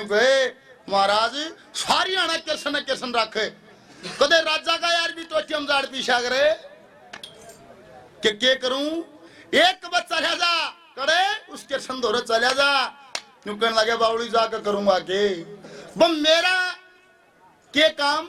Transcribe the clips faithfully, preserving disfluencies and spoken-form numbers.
New कहे महाराज सारी आना किसन किसन रखे कदे राजा का यार भी तो चम जाड़ पीछा करे के के करूं एक बच्चा रह जा करे उसके संदोरे चला जा न्यू कहने लगे बावड़ी जाकर करूंगा के बम मेरा के काम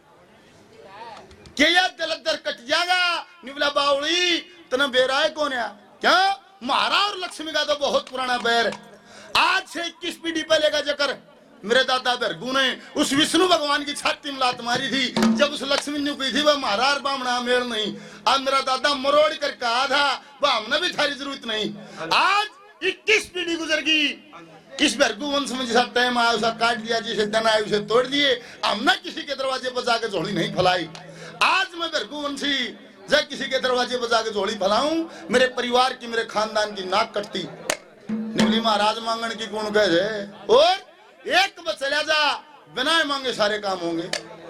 के या दलदर कट जाएगा निवला बावड़ी तना बेराए कौन है क्या महारा और लक्ष्मी का तो बहुत पुराना बैर आज से इक्कीस पीढ़ी पहले का जकर मेरे दादा भरगू ने उस विष्णु भगवान की छाती में लात मारी थी जब उस लक्ष्मी ने कही थी वह महाराज बामणा मेल नहीं अब मेरा दादा मरोड़ कर कहा था वह हमने भी थारी जरूरत नहीं आज इक्कीस पीढ़ी गुजर गई इस भरगू वंश में जिसा टाइम आया उसे काट दिया जिसे धन आया उसे तोड़ दिए हमने किसी के दरवाजे पर जाकर झोली नहीं फैलाई आज मैं भरगू वंशी जब किसी के दरवाजे पर जाकर झोली फैलाऊं मेरे परिवार की मेरे खानदान की नाक कटती निवली महाराज मांगन की कौन कहे और एक बस चला जा बिना मांगे सारे काम होंगे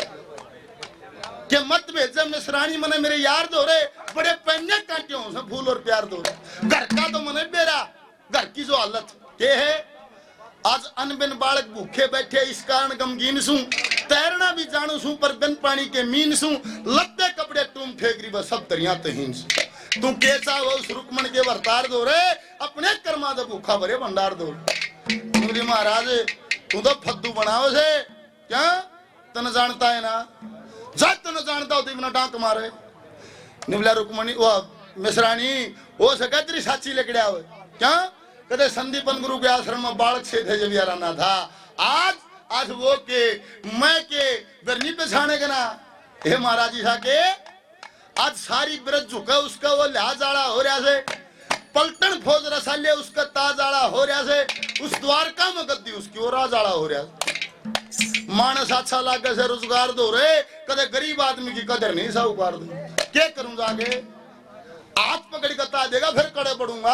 के मत भेजे मिश्रानी मने मेरे यार दो रे बड़े पन्ने कांटे हो फूल और प्यार दो घर का तो मने बेरा घर की जो हालत के है आज अनबिन बालक भूखे बैठे इस कारण गमगीन सू तैरना भी जानू सू पर बिन पानी के मीन सू लत्ते कपड़े तुम ठेकरी बस सब दरिया तहीन तू कैसा हो उस रुकमण के वर्तार दो रे अपने कर्मा दे भूखा भरे भंडार दो महाराज तू तो फद्दू बनाओ से क्या तन जानता है ना जब तन जानता हो तो डांक मारे निवला रुकमणी वो मिश्रानी हो सके तेरी साची लेकड़िया हो क्या कदे संदीपन गुरु के आश्रम में बालक से थे जब यार आना था आज आज वो के मैं के बरनी पे छाने के ना हे महाराज जी के आज सारी ब्रज झुका उसका वो लिहाज आड़ा हो रहा से पलटन फौज रसाले उसका ताजाड़ा हो रहा से उस द्वारका में गद्दी उसकी और राजाड़ा हो रहा मानस अच्छा लागे से रोजगार दो रे कदे गरीब आदमी की कदर नहीं साहूकार दो क्या करूं जाके हाथ पकड़ कर देगा फिर कड़े पड़ूंगा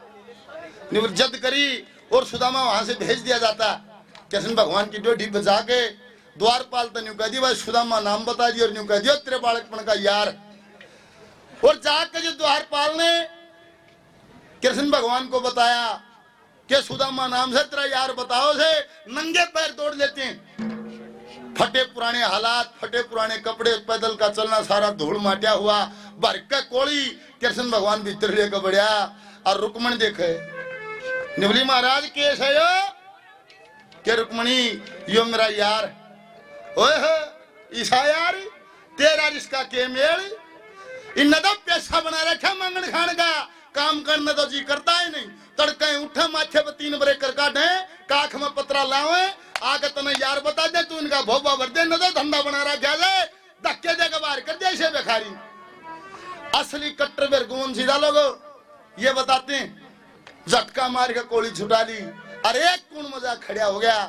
जद करी और सुदामा वहां से भेज दिया जाता कृष्ण भगवान की डोडी बजा के द्वारपाल तो न्यू कह दी भाई सुदामा नाम बता दिया और न्यू कह दिया तेरे बालकपन का यार और जाकर जो द्वारपाल ने कृष्ण भगवान को बताया कि सुदामा नाम से तेरा यार बताओ से नंगे पैर दौड़ लेते हैं फटे पुराने हालात फटे पुराने कपड़े पैदल का चलना सारा धूल माटिया हुआ भर के कोड़ी कृष्ण भगवान भीतर लेकर बढ़िया और रुकमण देखे निवली महाराज केस है यो के रुकमणी यो मेरा यार ओए हो ईसा यार तेरा रिश्ता के मेल इन तो पैसा बना रखा मांगन खान का काम करने तो जी करता है नहीं तड़के उठे माथे पे तीन ब्रेकर काटे काख में पतरा लावे आके तने यार बता दे तू इनका भोबा भर दे न तो धंधा बना रखा है धक्के दे के बाहर कर दे इसे बेखारी असली कट्टर बेरगुन सीधा लोगो ये बताते हैं झटका मार के कोली छुटा ली अरे एक कौन मजाक खड़ा हो गया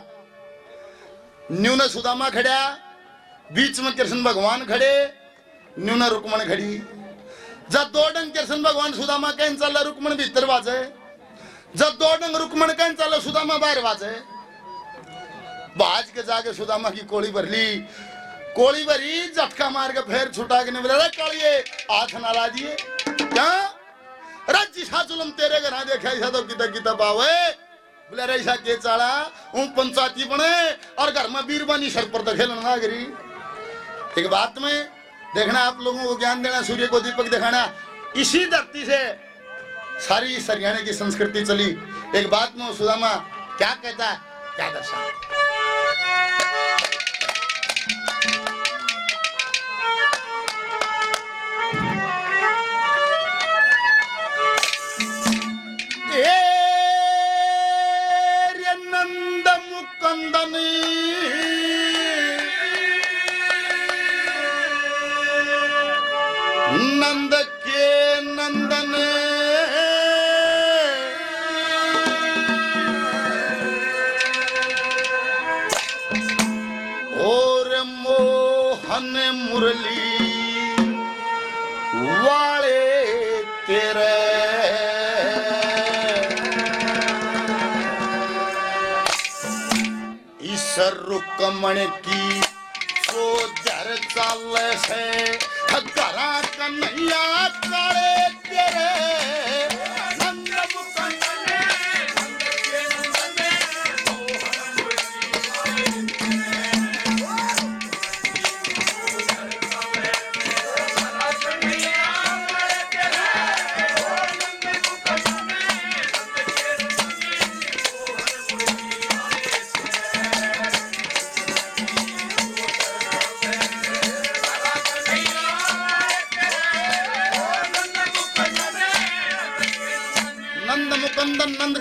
न्यू ने सुदामा खड़ा बीच में कृष्ण भगवान खड़े न्यू ने रुकमण खड़ी जब दो डंग कृष्ण भगवान सुदामा कहीं चल रुकमण भीतर बाजे जब दो डंग रुकमण कहीं चल सुदामा बाहर बाजे बाज के जाके सुदामा की कोली भर ली कोली भरी झटका मार के फिर छुटा के निकले कालिए हाथ ना ला दिए क्या रज्जी सा जुलम तेरे घर देखा ऐसा तो किता किता पावे बोले ऐसा के चाड़ा ऊं पंचायती बने और घर में बीरबानी सर पर तो खेलना ना करी एक बात में देखना आप लोगों को ज्ञान देना सूर्य को दीपक दिखाना इसी धरती से सारी इस हरियाणा की संस्कृति चली एक बात में सुदामा क्या कहता क्या दर्शा नंद मुकंदनी नंद के नंदन और मोहन मुरली वाले तेरे रुकमण की सो जर चाल से घरा कन्हैया काले तेरे नंद मुकंदन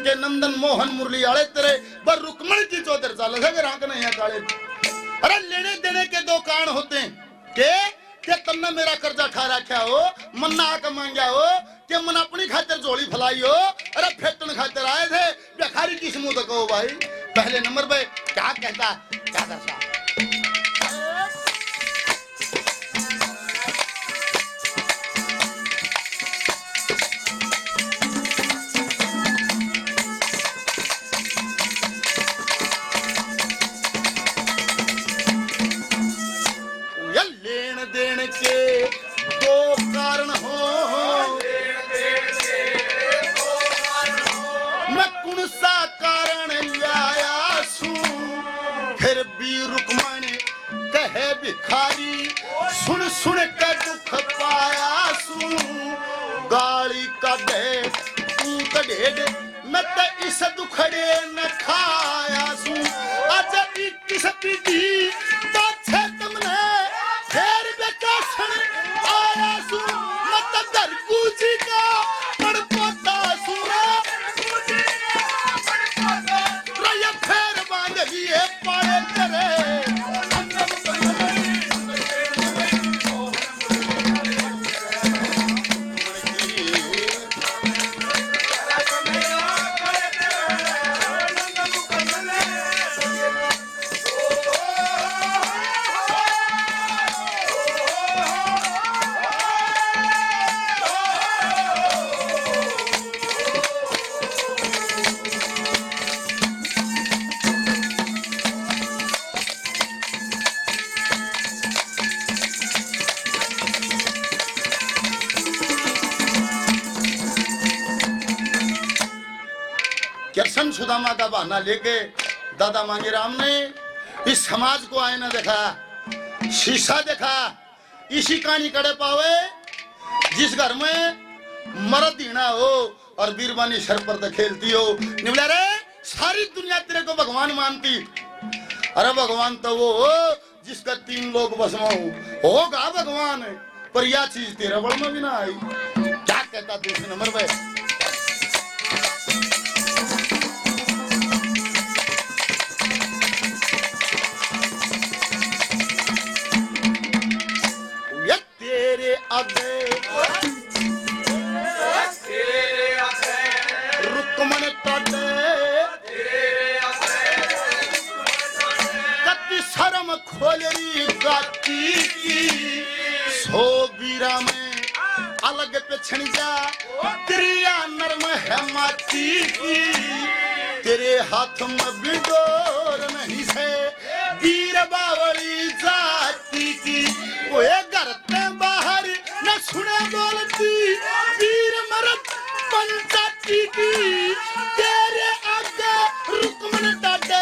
के नंदन मोहन मुरली आले तेरे बर रुकमण की चौधर चाल है रांक नहीं है काले। अरे लेने देने के दो कारण होते हैं के के तन्ने मेरा कर्जा खा रखा हो मन्ना आके मांगा हो के मन अपनी खातिर झोली फलाई हो। अरे फेटन खातिर आए थे बेखारी किस मुंह तक हो भाई। पहले नंबर पे क्या कहता क्या करता सुन सुन के दुख पाया सू गाली का दे तू कडेड मैं तो इस दुखड़े न खाया सू आज इक्कीस पीढ़ी पाछे तुमने फिर बेकासन आया सू मैं तो दरगूजी का पड़पोता सू रया फिर बांध लिए पाए करे कृष्ण सुदामा का बहाना लेके दादा मांगेराम ने इस समाज को आईना देखा शीशा देखा। इसी कहानी कड़े पावे जिस घर में मर्द हीना हो और बीरबानी सर पर तो खेलती हो निवला रे सारी दुनिया तेरे को भगवान मानती। अरे भगवान तो वो हो जिसका तीन लोग बस में होगा भगवान पर यह चीज तेरे बड़ में भी ना आई। क्या कहता दूसरे नंबर पे रुकमन कति शर्म खोलरी गाती की सो बीरा में अलग पे छन जा क्रिया नर्म है माती की तेरे हाथ में बिडोर नहीं से वीर बावली जाती की वो घर ते बाहर न सुने बोलती वीर मरद पंचायती की तेरे आगे रुकमन डाडे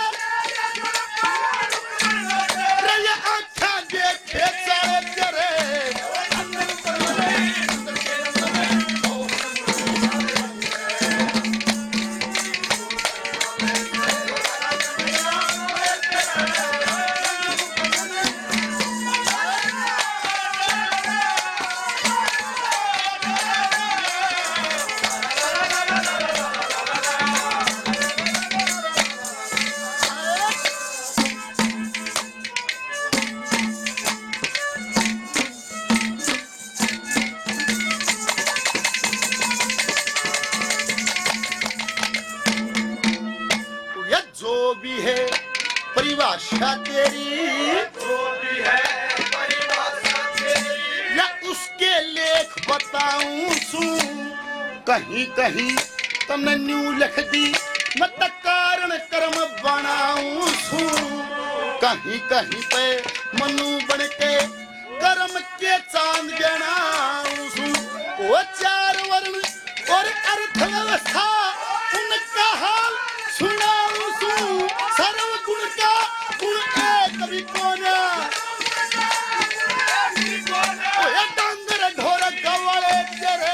रया आँखा देखे सारे तेरे परिभाषा तेरी जो भी है परिभाषा तेरी या उसके लेख बताऊं सू कहीं कहीं तुमने न्यू लिख दी मैं तो कारण कर्म बनाऊं सू कहीं कहीं पे मनु बन के कर्म के चांद जनाऊं सू वो चार वर्ण और अर्थ व्यवस्था उनका हाल सुनाऊं सू सर्व गुण का गुण एक भी कोना ओए डांगर ढोर गवाले तेरे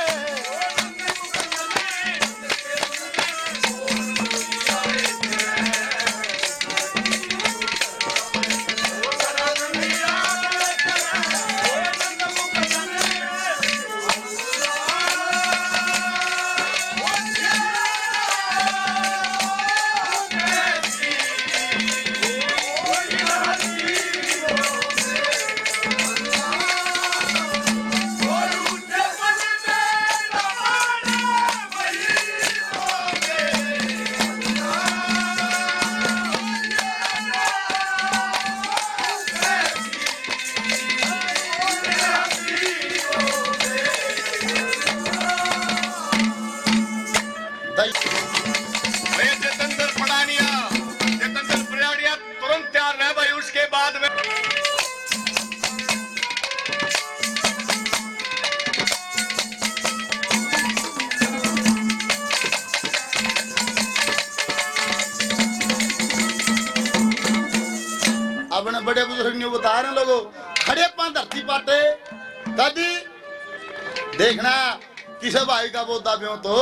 बड़े बुजुर्ग ने बता रहे लोगों खड़े पा धरती पाटे दादी देखना किसे भाई का बोदा ब्यों तो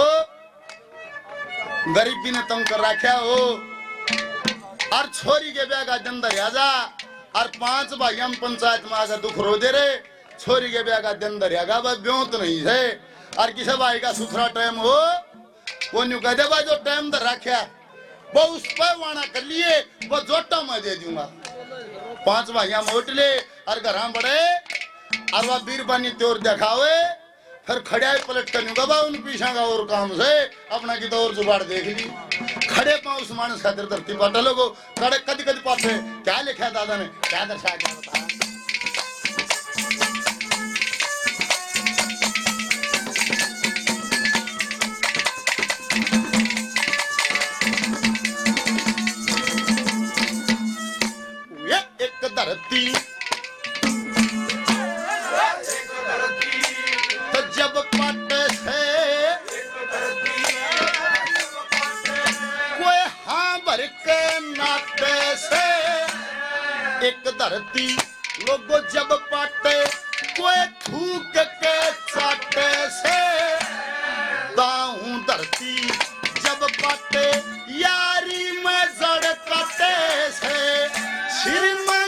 गरीबी ने तंग कर रखा हो और छोरी के ब्याह का दिन दरिया जा और पांच भाई हम पंचायत में आकर दुख रो दे रहे छोरी के ब्याह का दिन दरिया का भाई ब्यों तो नहीं है और किसे भाई का सुथरा टाइम हो वो न्यू कहते भाई जो टाइम दर रखा वो उस पर वाना कर लिए वो जोटा मैं दे दूंगा पांच भाइया मोट ले और घर बड़े और वह बीरबानी त्योर दिखावे फिर खड़े पलट कर न्यू बाबा उन पीछा का और काम से अपना की तो और जुगाड़ देख ली खड़े पाँव उस मानस खातिर धरती पाटा लोगो कड़े कद कद पाते क्या लिखा दादा ने क्या दर्शा क्या बताया धरती तो जब पाटे से कोई हाँ भर के नाते से एक धरती लोगों जब पाटे कोई थूक के चाटे से दाऊं धरती जब पाटे यारी में जड़ काटे से श्रीमान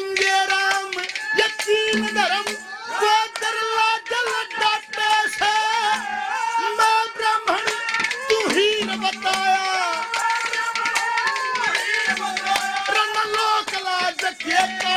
यकीन धर्म को दरला जल डाटे से मैं ब्राह्मण तू ही न बताया रण लोक लाज के